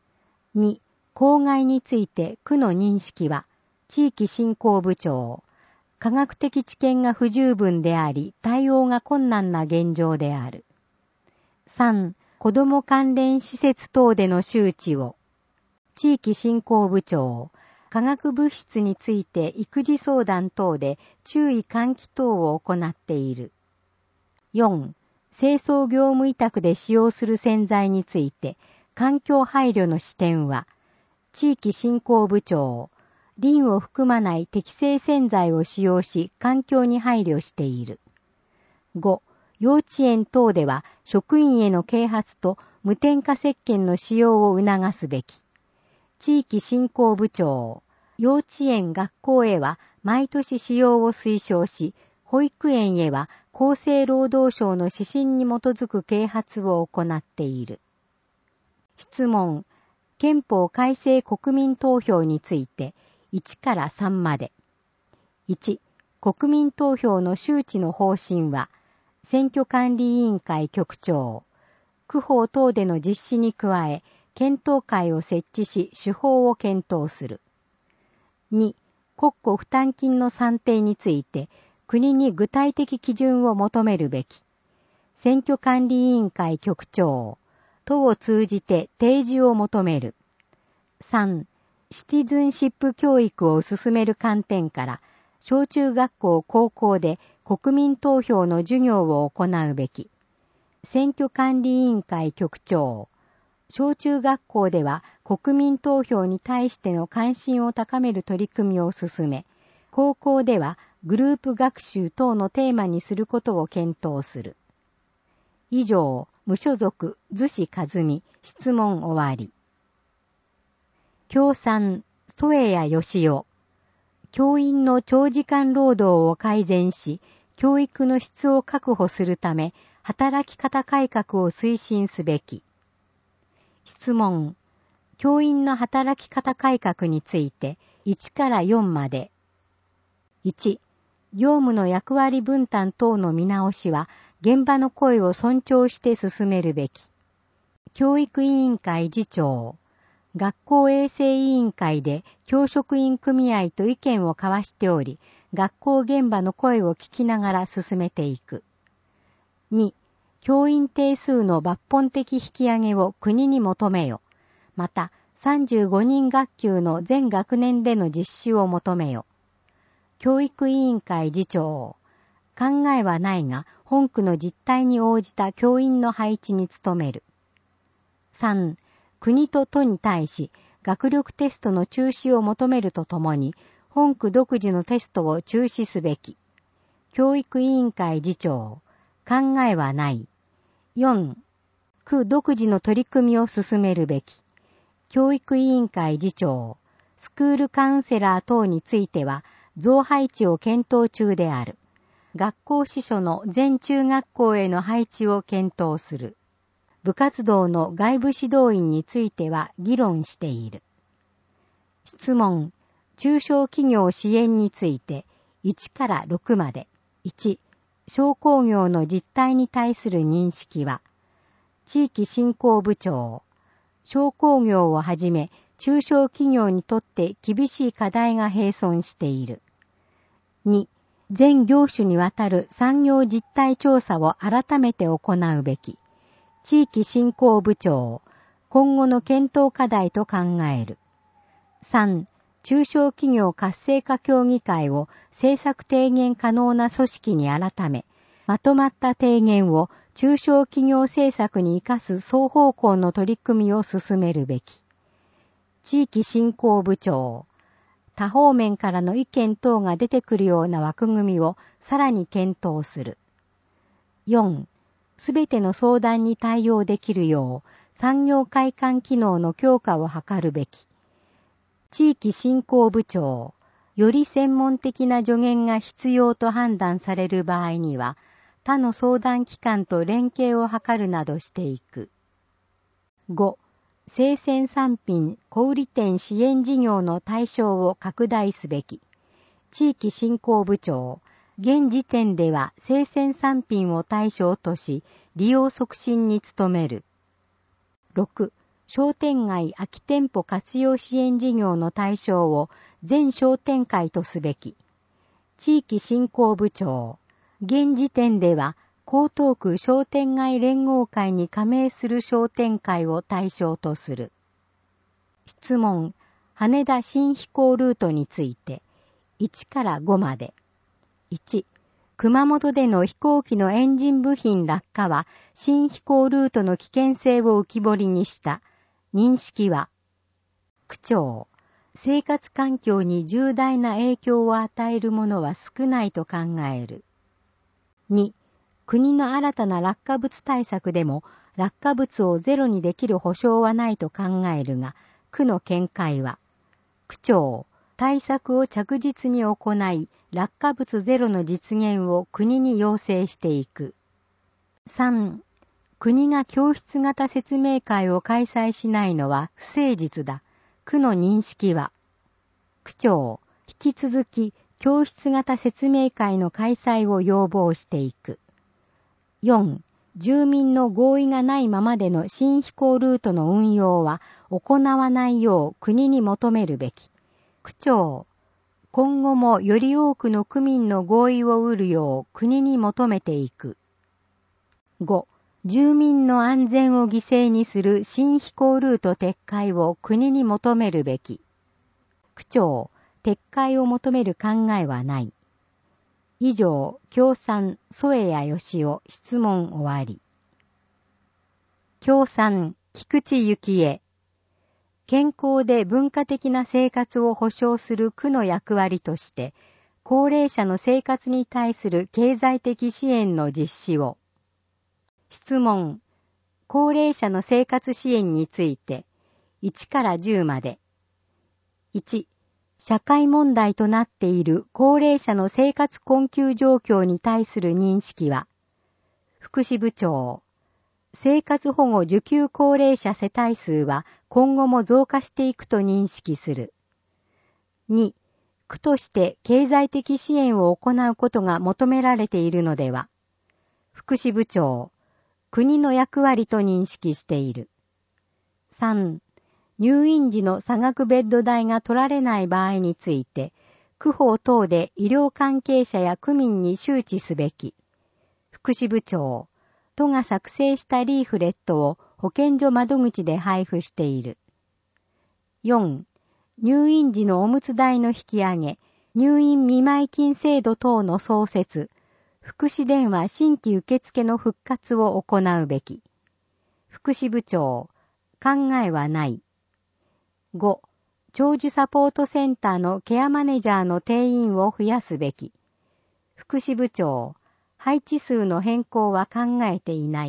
。2、校外について区の認識は、地域振興部長、科学的知見が不十分であり、対応が困難な現状である。3、子ども関連施設等での周知を、地域振興部長、化学物質について育児相談等で注意喚起等を行っている。4、清掃業務委託で使用する洗剤について、環境配慮の視点は、地域振興部長、リンを含まない適正洗剤を使用し環境に配慮している。5、幼稚園等では職員への啓発と無添加石鹸の使用を促すべき。地域振興部長、幼稚園学校へは毎年使用を推奨し、保育園へは厚生労働省の指針に基づく啓発を行っている。質問、憲法改正国民投票について1から3まで。1、国民投票の周知の方針は、選挙管理委員会局長、区法等での実施に加え、検討会を設置し、手法を検討する。2、国庫負担金の算定について、国に具体的基準を求めるべき。選挙管理委員会局長、都を通じて提示を求める。3、シティズンシップ教育を進める観点から、小中学校高校で国民投票の授業を行うべき。選挙管理委員会局長、小中学校では国民投票に対しての関心を高める取り組みを進め、高校ではグループ学習等のテーマにすることを検討する。以上、無所属、逗子和美、質問終わり。共産、添谷義雄。教員の長時間労働を改善し、教育の質を確保するため、働き方改革を推進すべき。質問、教員の働き方改革について1から4まで。1、業務の役割分担等の見直しは、現場の声を尊重して進めるべき。教育委員会次長、学校衛生委員会で教職員組合と意見を交わしており、学校現場の声を聞きながら進めていく。2、教員定数の抜本的引き上げを国に求めよ。また、35人学級の全学年での実施を求めよ。教育委員会次長、考えはないが、本区の実態に応じた教員の配置に努める。3、国と都に対し、学力テストの中止を求めるとともに、本区独自のテストを中止すべき。教育委員会次長、考えはない。4、区独自の取り組みを進めるべき。教育委員会次長、スクールカウンセラー等については、増配置を検討中である。学校司書の全中学校への配置を検討する。部活動の外部指導員については議論している。質問、中小企業支援について1から6まで。1、商工業の実態に対する認識は、地域振興部長、商工業をはじめ中小企業にとって厳しい課題が並存している。2、全業種にわたる産業実態調査を改めて行うべき。地域振興部長、今後の検討課題と考える。 3、中小企業活性化協議会を政策提言可能な組織に改め、まとまった提言を中小企業政策に生かす双方向の取り組みを進めるべき。地域振興部長、多方面からの意見等が出てくるような枠組みをさらに検討する。4、すべての相談に対応できるよう産業会館機能の強化を図るべき。地域振興部長、より専門的な助言が必要と判断される場合には、他の相談機関と連携を図るなどしていく。5、生鮮産品小売店支援事業の対象を拡大すべき。地域振興部長、現時点では生鮮産品を対象とし、利用促進に努める。6、商店街空き店舗活用支援事業の対象を全商店会とすべき。地域振興部長、現時点では江東区商店街連合会に加盟する商店会を対象とする。質問、羽田新飛行ルートについて、1から5まで。1、熊本での飛行機のエンジン部品落下は新飛行ルートの危険性を浮き彫りにした。認識は、区長、生活環境に重大な影響を与えるものは少ないと考える。2、国の新たな落下物対策でも落下物をゼロにできる保証はないと考えるが、区の見解は、区長、対策を着実に行い、落下物ゼロの実現を国に要請していく。3、国が教室型説明会を開催しないのは不誠実だ。区の認識は、区長、引き続き教室型説明会の開催を要望していく。4、住民の合意がないままでの新飛行ルートの運用は行わないよう国に求めるべき。区長、今後もより多くの区民の合意を得るよう国に求めていく。5、住民の安全を犠牲にする新飛行ルート撤回を国に求めるべき。区長、撤回を求める考えはない。以上、共産、添谷義夫、質問終わり。共産、菊池幸恵。健康で文化的な生活を保障する区の役割として、高齢者の生活に対する経済的支援の実施を。質問、高齢者の生活支援について、1から10まで。1、社会問題となっている高齢者の生活困窮状況に対する認識は、福祉部長、生活保護受給高齢者世帯数は今後も増加していくと認識する。2、区として経済的支援を行うことが求められているのでは。福祉部長、国の役割と認識している。3、入院時の差額ベッド代が取られない場合について、区法等で医療関係者や区民に周知すべき。福祉部長、都が作成したリーフレットを保健所窓口で配布している。4、入院時のおむつ代の引き上げ、入院見舞金制度等の創設、福祉電話新規受付の復活を行うべき。福祉部長、考えはない。5、長寿サポートセンターのケアマネージャーの定員を増やすべき。福祉部長、配置数の変更は考えていない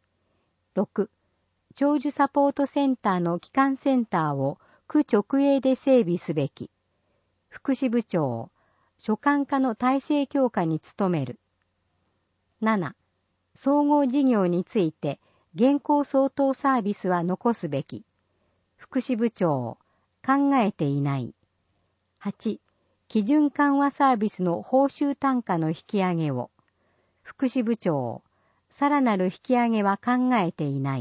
。6、長寿サポートセンターの基幹センターを区直営で整備すべき。福祉部長、所管課の体制強化に努める。7、総合事業について現行相当サービスは残すべき。福祉部長、考えていない。8、基準緩和サービスの報酬単価の引き上げを。福祉部長、さらなる引き上げは考えていない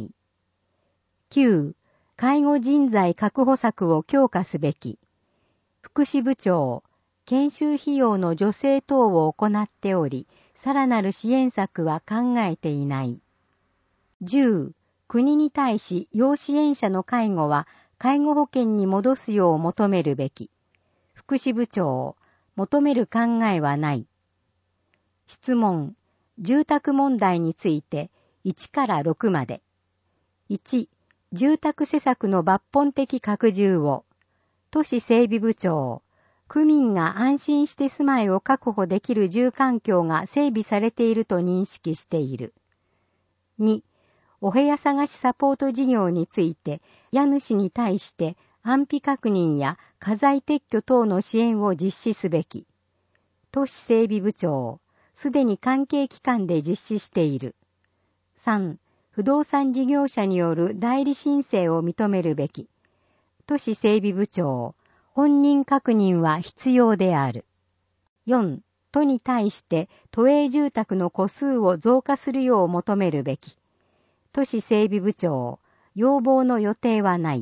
。9、介護人材確保策を強化すべき。福祉部長、研修費用の助成等を行っており、さらなる支援策は考えていない。10、国に対し要支援者の介護は介護保険に戻すよう求めるべき。福祉部長、求める考えはない。質問、住宅問題について1から6まで。1、住宅施策の抜本的拡充を。都市整備部長、区民が安心して住まいを確保できる住環境が整備されていると認識している。2、お部屋探しサポート事業について家主に対して安否確認や家財撤去等の支援を実施すべき。都市整備部長、すでに関係機関で実施している。3、不動産事業者による代理申請を認めるべき。都市整備部長、本人確認は必要である。4、都に対して都営住宅の戸数を増加するよう求めるべき。都市整備部長、要望の予定はない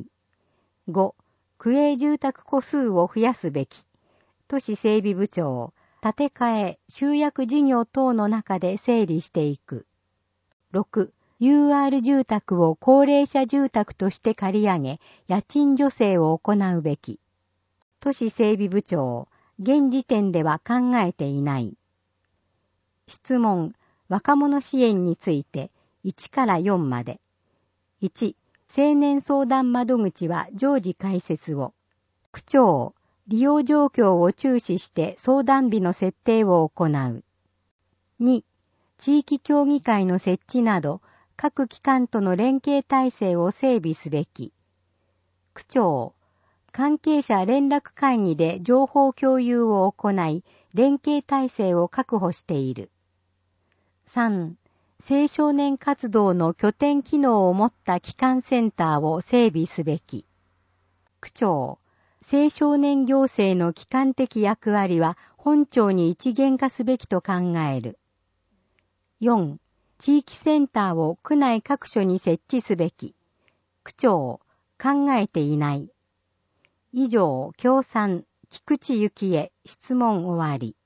。5、区営住宅戸数を増やすべき。都市整備部長、建て替え、集約事業等の中で整理していく。6、UR 住宅を高齢者住宅として借り上げ、家賃助成を行うべき。都市整備部長、現時点では考えていない。質問、若者支援について1から4まで。1、青年相談窓口は常時開設を。区長、利用状況を注視して相談日の設定を行う。2、地域協議会の設置など、各機関との連携体制を整備すべき。区長、関係者連絡会議で情報共有を行い、連携体制を確保している。3、青少年活動の拠点機能を持った機関センターを整備すべき。区長、青少年行政の機関的役割は本庁に一元化すべきと考える。4、地域センターを区内各所に設置すべき。区長、考えていない。以上、協賛、菊池幸恵、質問終わり。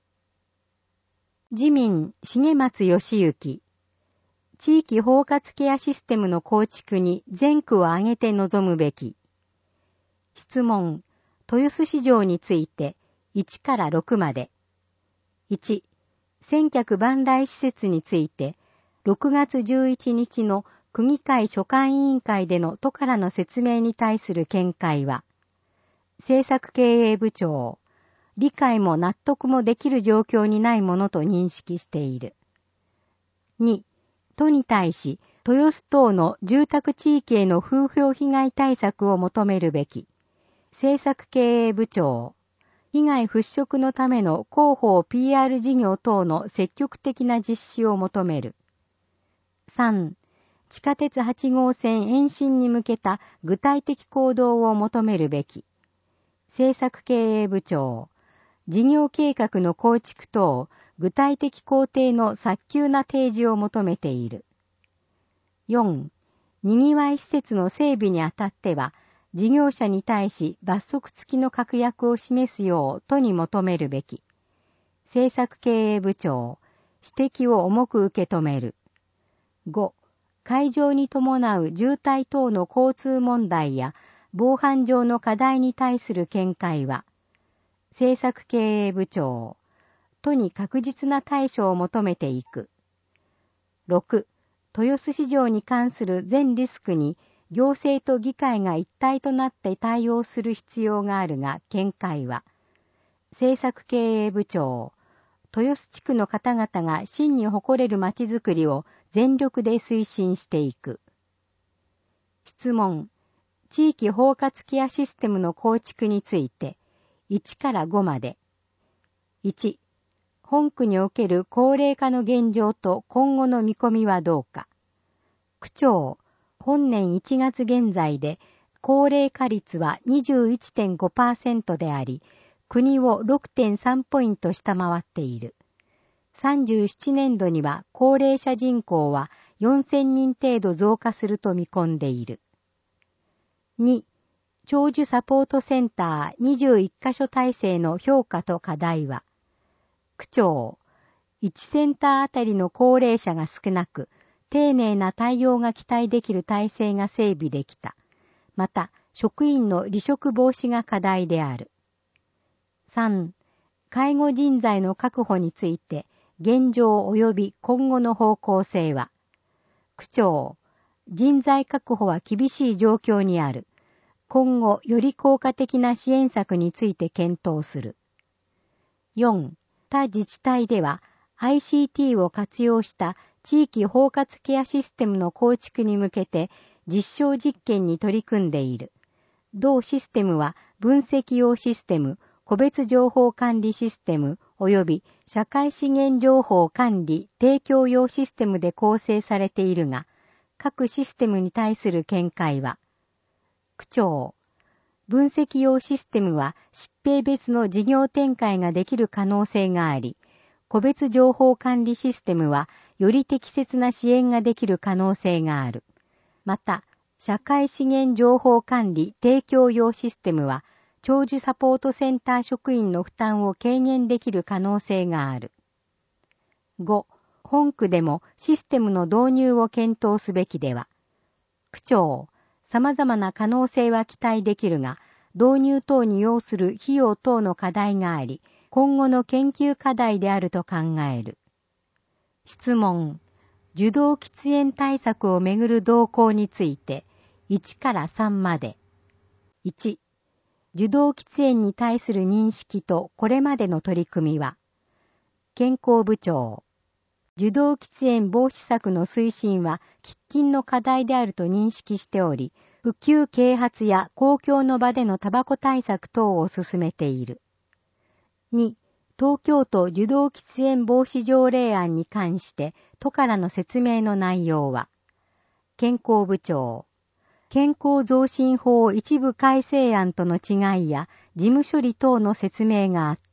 自民、重松義行。地域包括ケアシステムの構築に全区を挙げて臨むべき。質問、豊洲市場について1から6まで。1、千客万来施設について6月11日の区議会所管委員会での都からの説明に対する見解は、政策経営部長、理解も納得もできる状況にないものと認識している。2、都に対し、豊洲等の住宅地域への風評被害対策を求めるべき。政策経営部長、被害払拭のための広報 PR 事業等の積極的な実施を求める。3、地下鉄8号線延伸に向けた具体的行動を求めるべき。政策経営部長、事業計画の構築等、具体的工程の早急な提示を求めている。4、にぎわい施設の整備にあたっては、事業者に対し罰則付きの確約を示すよう都に求めるべき。政策経営部長、指摘を重く受け止める。5、会場に伴う渋滞等の交通問題や防犯上の課題に対する見解は、政策経営部長、都に確実な対処を求めていく。6、豊洲市場に関する全リスクに行政と議会が一体となって対応する必要があるが、見解は、政策経営部長、豊洲地区の方々が真に誇れるまちづくりを全力で推進していく。質問、地域包括ケアシステムの構築について、1から5まで。1、本区における高齢化の現状と今後の見込みはどうか。区長、本年1月現在で高齢化率は 21.5% であり、国を 6.3 ポイント下回っている。37年度には高齢者人口は4000人程度増加すると見込んでいる。2、長寿サポートセンター21カ所体制の評価と課題は、区長、1センターあたりの高齢者が少なく、丁寧な対応が期待できる体制が整備できた。また、 職員の離職防止が課題である。3、介護人材の確保について、現状及び今後の方向性は、区長、人材確保は厳しい状況にある。今後、より効果的な支援策について検討する。4、他自治体では ICT を活用した地域包括ケアシステムの構築に向けて実証実験に取り組んでいる。同システムは分析用システム、個別情報管理システム及び社会資源情報管理提供用システムで構成されているが、各システムに対する見解は、区長、分析用システムは疾病別の事業展開ができる可能性があり、個別情報管理システムはより適切な支援ができる可能性がある。また、社会資源情報管理提供用システムは、長寿サポートセンター職員の負担を軽減できる可能性がある。5、本区でもシステムの導入を検討すべきでは、区長、様々な可能性は期待できるが、導入等に要する費用等の課題があり、今後の研究課題であると考える。質問。受動喫煙対策をめぐる動向について、1から3まで。1、受動喫煙に対する認識とこれまでの取り組みは、健康部長。受動喫煙防止策の推進は喫緊の課題であると認識しており、普及啓発や公共の場でのタバコ対策等を進めている。2、東京都受動喫煙防止条例案に関して都からの説明の内容は、健康部長。健康増進法一部改正案との違いや事務処理等の説明があった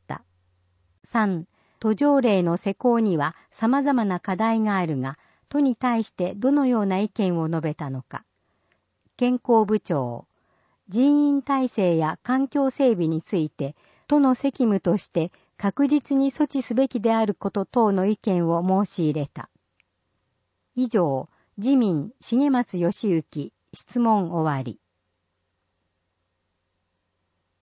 。3、都条例の施行には様々な課題があるが、都に対してどのような意見を述べたのか。健康部長。人員体制や環境整備について、都の責務として確実に措置すべきであること等の意見を申し入れた。以上、自民重松義行質問終わり。